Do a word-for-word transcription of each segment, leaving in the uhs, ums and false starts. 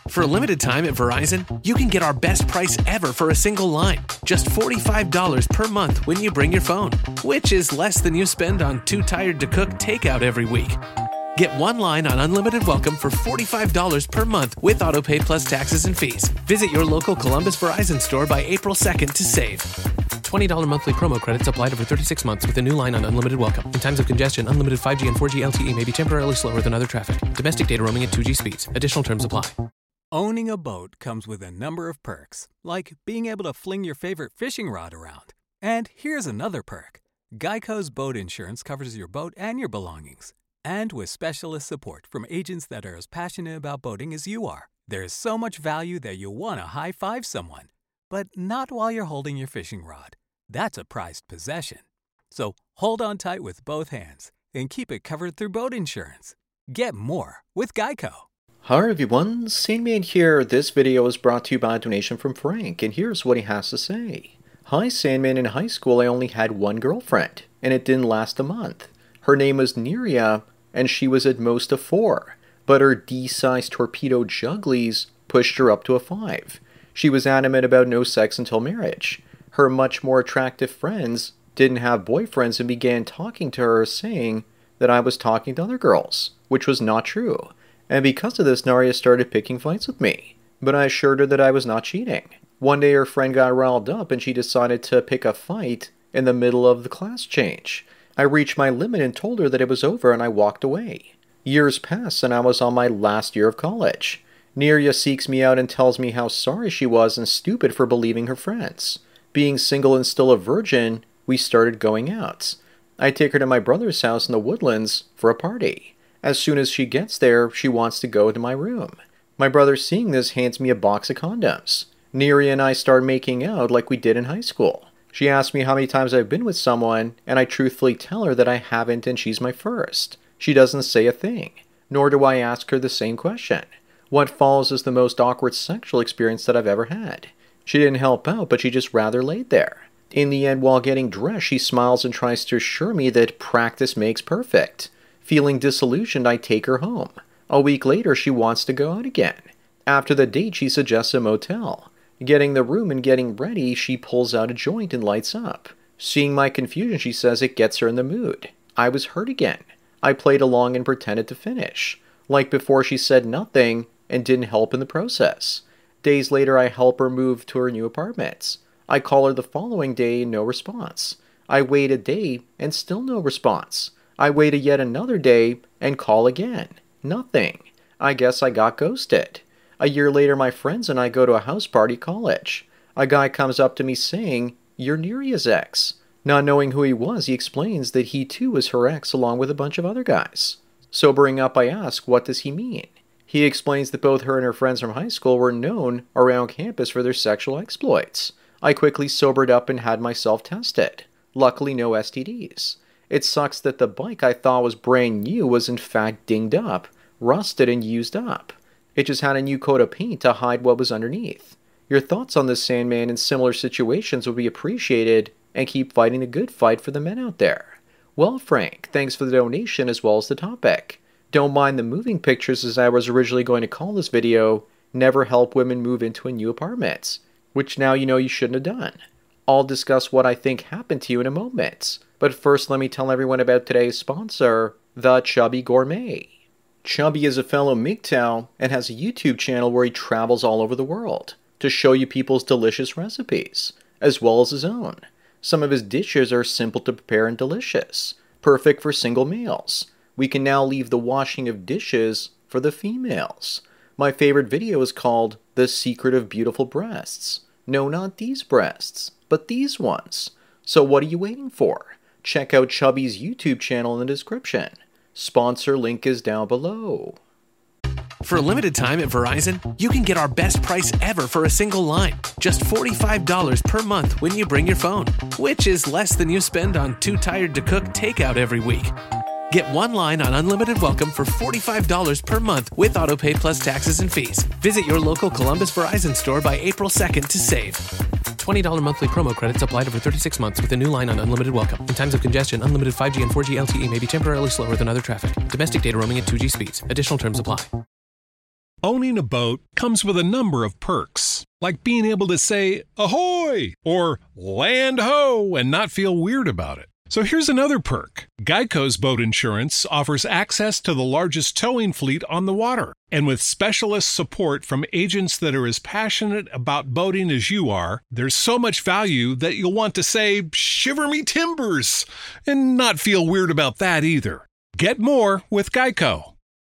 For a limited time at Verizon, you can get our best price ever for a single line. Just forty-five dollars per month when you bring your phone, which is less than you spend on Too Tired to Cook takeout every week. Get one line on Unlimited Welcome for forty-five dollars per month with AutoPay plus taxes and fees. Visit your local Columbus Verizon store by April second to save. twenty dollars monthly promo credits applied over thirty-six months with a new line on Unlimited Welcome. In times of congestion, unlimited five G and four G L T E may be temporarily slower than other traffic. Domestic data roaming at two G speeds. Additional terms apply. Owning a boat comes with a number of perks, like being able to fling your favorite fishing rod around. And here's another perk. Geico's boat insurance covers your boat and your belongings. And with specialist support from agents that are as passionate about boating as you are, there's so much value that you'll want to high-five someone. But not while you're holding your fishing rod. That's a prized possession. So hold on tight with both hands and keep it covered through boat insurance. Get more with Geico. Hi everyone, Sandman here. This video is brought to you by a donation from Frank, and here's what he has to say. Hi Sandman, in high school I only had one girlfriend, and it didn't last a month. Her name was Neria, and she was at most a four, but her D-sized torpedo jugglies pushed her up to a five. She was adamant about no sex until marriage. Her much more attractive friends didn't have boyfriends and began talking to her saying that I was talking to other girls, which was not true. And because of this, Neria started picking fights with me, but I assured her that I was not cheating. One day her friend got riled up and she decided to pick a fight in the middle of the class change. I reached my limit and told her that it was over, and I walked away. Years passed and I was on my last year of college. Neria seeks me out and tells me how sorry she was and stupid for believing her friends. Being single and still a virgin, we started going out. I take her to my brother's house in the Woodlands for a party. As soon as she gets there, she wants to go to my room. My brother, seeing this, hands me a box of condoms. Neria and I start making out like we did in high school. She asks me how many times I've been with someone, and I truthfully tell her that I haven't and she's my first. She doesn't say a thing, nor do I ask her the same question. What follows is the most awkward sexual experience that I've ever had. She didn't help out, but she just rather laid there. In the end, while getting dressed, she smiles and tries to assure me that practice makes perfect. Feeling disillusioned, I take her home. A week later, she wants to go out again. After the date, she suggests a motel. Getting the room and getting ready, she pulls out a joint and lights up. Seeing my confusion, she says it gets her in the mood. I was hurt again. I played along and pretended to finish. Like before, she said nothing and didn't help in the process. Days later, I help her move to her new apartment. I call her the following day and no response. I wait a day and still no response. I wait a yet another day and call again. Nothing. I guess I got ghosted. A year later, my friends and I go to a house party college. A guy comes up to me saying, "You're Neria's ex." Not knowing who he was, he explains that he too was her ex along with a bunch of other guys. Sobering up, I ask, what does he mean? He explains that both her and her friends from high school were known around campus for their sexual exploits. I quickly sobered up and had myself tested. Luckily, no S T Ds. It sucks that the bike I thought was brand new was in fact dinged up, rusted, and used up. It just had a new coat of paint to hide what was underneath. Your thoughts on this, Sandman, in similar situations would be appreciated, and keep fighting the good fight for the men out there. Well, Frank, thanks for the donation as well as the topic. Don't mind the moving pictures, as I was originally going to call this video, "Never Help Women Move into a New Apartment," which now you know you shouldn't have done. I'll discuss what I think happened to you in a moment. But first, let me tell everyone about today's sponsor, The Chubby Gourmet. Chubby is a fellow M G T O W and has a YouTube channel where he travels all over the world to show you people's delicious recipes, as well as his own. Some of his dishes are simple to prepare and delicious, perfect for single males. We can now leave the washing of dishes for the females. My favorite video is called The Secret of Beautiful Breasts. No, not these breasts, but these ones. So what are you waiting for? Check out Chubby's YouTube channel in the description. Sponsor link is down below. For a limited time at Verizon, you can get our best price ever for a single line. Just forty-five dollars per month when you bring your phone, which is less than you spend on Too Tired to Cook takeout every week. Get one line on Unlimited Welcome for forty-five dollars per month with AutoPay plus taxes and fees. Visit your local Columbus Verizon store by April second to save. twenty dollars monthly promo credits applied over thirty-six months with a new line on Unlimited Welcome. In times of congestion, unlimited five G and four G L T E may be temporarily slower than other traffic. Domestic data roaming at two G speeds. Additional terms apply. Owning a boat comes with a number of perks, like being able to say, ahoy, or land ho, and not feel weird about it. So here's another perk. Geico's boat insurance offers access to the largest towing fleet on the water. And with specialist support from agents that are as passionate about boating as you are, there's so much value that you'll want to say, shiver me timbers, and not feel weird about that either. Get more with Geico.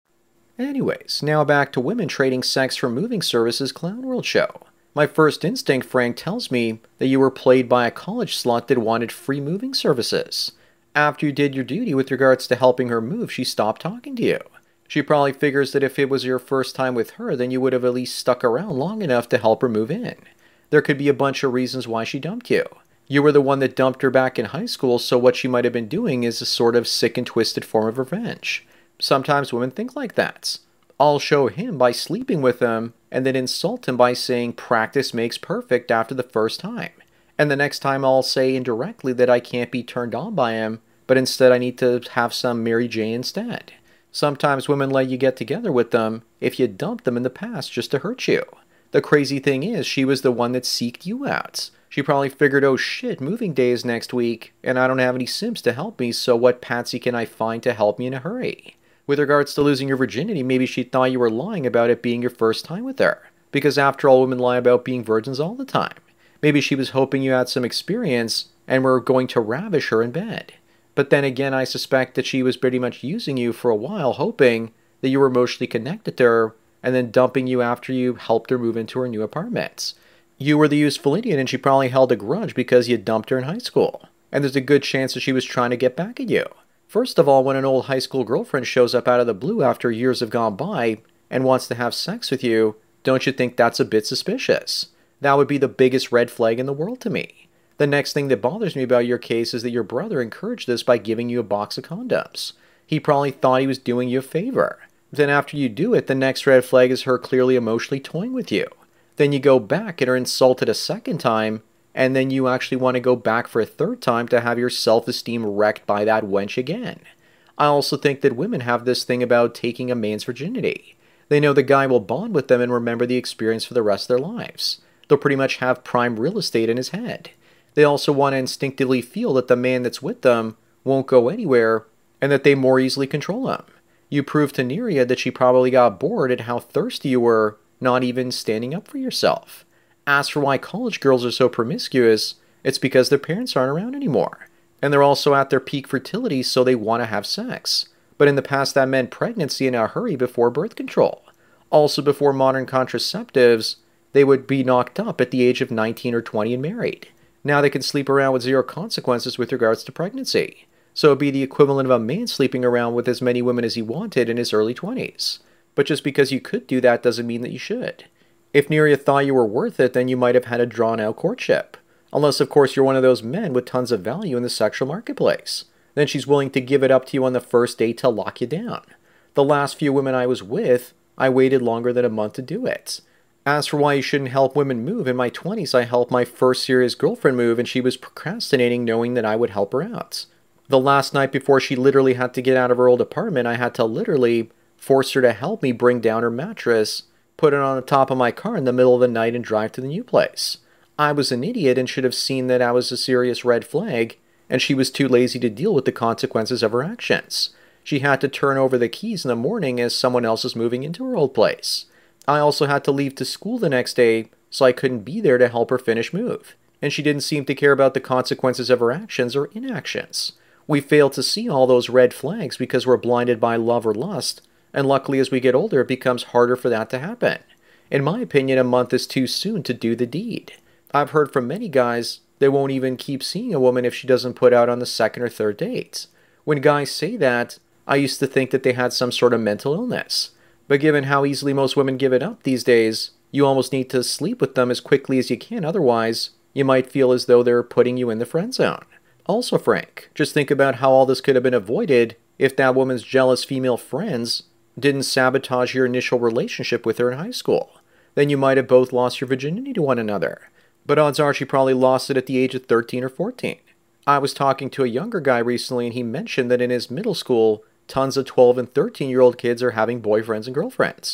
Anyways, now back to women trading sex for moving services Clown World show. My first instinct, Frank, tells me that you were played by a college slut that wanted free moving services. After you did your duty with regards to helping her move, she stopped talking to you. She probably figures that if it was your first time with her, then you would have at least stuck around long enough to help her move in. There could be a bunch of reasons why she dumped you. You were the one that dumped her back in high school, so what she might have been doing is a sort of sick and twisted form of revenge. Sometimes women think like that. I'll show him by sleeping with him, and then insult him by saying practice makes perfect after the first time. And the next time I'll say indirectly that I can't be turned on by him, but instead I need to have some Mary J instead. Sometimes women let you get together with them if you dumped them in the past just to hurt you. The crazy thing is, she was the one that seeked you out. She probably figured, oh shit, moving day is next week, and I don't have any simps to help me, so what patsy can I find to help me in a hurry? With regards to losing your virginity, maybe she thought you were lying about it being your first time with her. Because after all, women lie about being virgins all the time. Maybe she was hoping you had some experience and were going to ravish her in bed. But then again, I suspect that she was pretty much using you for a while, hoping that you were emotionally connected to her, and then dumping you after you helped her move into her new apartments. You were the useful idiot, and she probably held a grudge because you dumped her in high school. And there's a good chance that she was trying to get back at you. First of all, when an old high school girlfriend shows up out of the blue after years have gone by and wants to have sex with you, don't you think that's a bit suspicious? That would be the biggest red flag in the world to me. The next thing that bothers me about your case is that your brother encouraged this by giving you a box of condoms. He probably thought he was doing you a favor. Then after you do it, the next red flag is her clearly emotionally toying with you. Then you go back and are insulted a second time, and then you actually want to go back for a third time to have your self-esteem wrecked by that wench again. I also think that women have this thing about taking a man's virginity. They know the guy will bond with them and remember the experience for the rest of their lives. They'll pretty much have prime real estate in his head. They also want to instinctively feel that the man that's with them won't go anywhere and that they more easily control him. You proved to Neria that she probably got bored at how thirsty you were, not even standing up for yourself. As for why college girls are so promiscuous, it's because their parents aren't around anymore. And they're also at their peak fertility, so they want to have sex. But in the past, that meant pregnancy in a hurry before birth control. Also, before modern contraceptives, they would be knocked up at the age of nineteen or twenty and married. Now they can sleep around with zero consequences with regards to pregnancy. So it'd be the equivalent of a man sleeping around with as many women as he wanted in his early twenties. But just because you could do that doesn't mean that you should. If Neria thought you were worth it, then you might have had a drawn-out courtship. Unless, of course, you're one of those men with tons of value in the sexual marketplace. Then she's willing to give it up to you on the first date to lock you down. The last few women I was with, I waited longer than a month to do it. As for why you shouldn't help women move, in my twenties I helped my first serious girlfriend move and she was procrastinating knowing that I would help her out. The last night before she literally had to get out of her old apartment, I had to literally force her to help me bring down her mattress, put it on the top of my car in the middle of the night and drive to the new place. I was an idiot and should have seen that I was a serious red flag, and she was too lazy to deal with the consequences of her actions. She had to turn over the keys in the morning as someone else was moving into her old place. I also had to leave to school the next day, so I couldn't be there to help her finish move. And she didn't seem to care about the consequences of her actions or inactions. We fail to see all those red flags because we're blinded by love or lust, and luckily as we get older it becomes harder for that to happen. In my opinion, a month is too soon to do the deed. I've heard from many guys they won't even keep seeing a woman if she doesn't put out on the second or third date. When guys say that, I used to think that they had some sort of mental illness. But given how easily most women give it up these days, you almost need to sleep with them as quickly as you can, otherwise you might feel as though they're putting you in the friend zone. Also, Frank, just think about how all this could have been avoided if that woman's jealous female friends didn't sabotage your initial relationship with her in high school. Then you might have both lost your virginity to one another. But odds are she probably lost it at the age of thirteen or fourteen. I was talking to a younger guy recently and he mentioned that in his middle school, tons of twelve and thirteen year old kids are having boyfriends and girlfriends.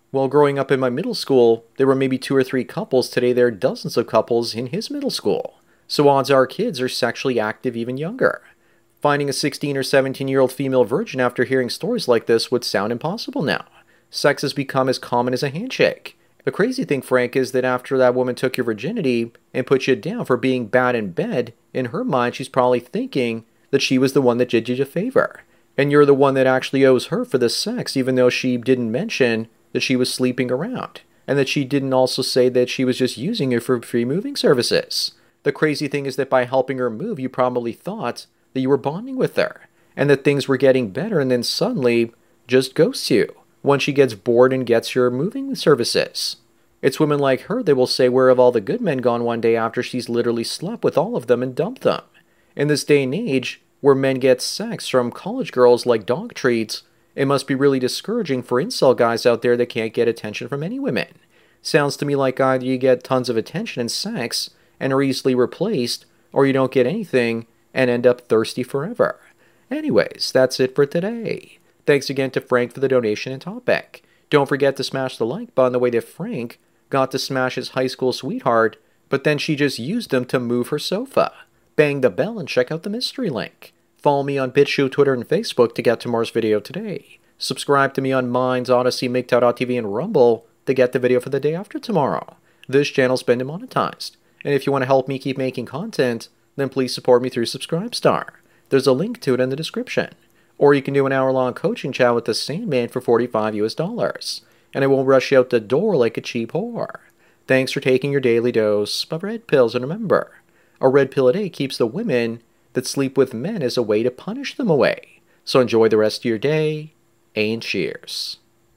Well, growing up in my middle school, there were maybe two or three couples. Today there are dozens of couples in his middle school. So odds are kids are sexually active even younger. Finding a sixteen or seventeen-year-old female virgin after hearing stories like this would sound impossible now. Sex has become as common as a handshake. The crazy thing, Frank, is that after that woman took your virginity and put you down for being bad in bed, in her mind she's probably thinking that she was the one that did you a favor. And you're the one that actually owes her for the sex, even though she didn't mention that she was sleeping around. And that she didn't also say that she was just using you for free moving services. The crazy thing is that by helping her move, you probably thought that you were bonding with her. And that things were getting better, and then suddenly just ghosts you when she gets bored and gets your moving services. It's women like her that will say, where have all the good men gone one day after she's literally slept with all of them and dumped them? In this day and age, where men get sex from college girls like dog treats, it must be really discouraging for incel guys out there that can't get attention from any women. Sounds to me like either you get tons of attention and sex and are easily replaced, or you don't get anything and end up thirsty forever. Anyways, that's it for today. Thanks again to Frank for the donation and topic. Don't forget to smash the like button the way that Frank got to smash his high school sweetheart, but then she just used him to move her sofa. Bang the bell and check out the mystery link. Follow me on BitChute, Twitter, and Facebook to get tomorrow's video today. Subscribe to me on Minds, Odyssey, M G T O W dot T V, and Rumble to get the video for the day after tomorrow. This channel's been demonetized. And if you want to help me keep making content, then please support me through Subscribestar. There's a link to it in the description. Or you can do an hour-long coaching chat with the Sandman for forty-five US dollars. And I won't rush you out the door like a cheap whore. Thanks for taking your daily dose of red pills, and remember, a red pill a day keeps the women that sleep with men as a way to punish them away. So enjoy the rest of your day, and cheers.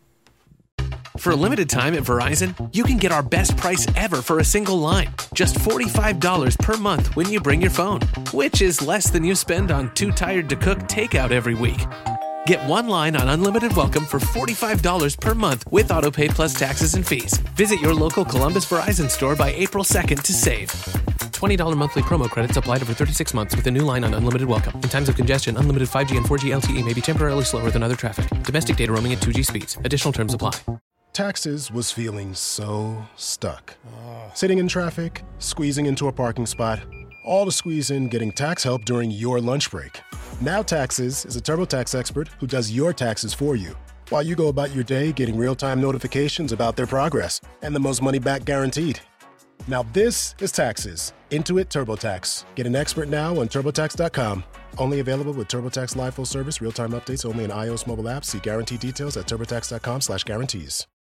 For a limited time at Verizon, you can get our best price ever for a single line. Just forty-five dollars per month when you bring your phone, which is less than you spend on Too Tired to Cook takeout every week. Get one line on Unlimited Welcome for forty-five dollars per month with AutoPay plus taxes and fees. Visit your local Columbus Verizon store by April second to save. twenty dollars monthly promo credits applied over thirty-six months with a new line on Unlimited Welcome. In times of congestion, unlimited five G and four G L T E may be temporarily slower than other traffic. Domestic data roaming at two G speeds. Additional terms apply. Taxes was feeling so stuck. Sitting in traffic, squeezing into a parking spot, all to squeeze in getting tax help during your lunch break. Now Taxes is a TurboTax expert who does your taxes for you, while you go about your day getting real-time notifications about their progress and the most money back guaranteed. Now this is Taxes. Intuit TurboTax. Get an expert now on TurboTax dot com. Only available with TurboTax Live Full Service, real-time updates only in iOS mobile apps. See guarantee details at TurboTax dot com slash guarantees.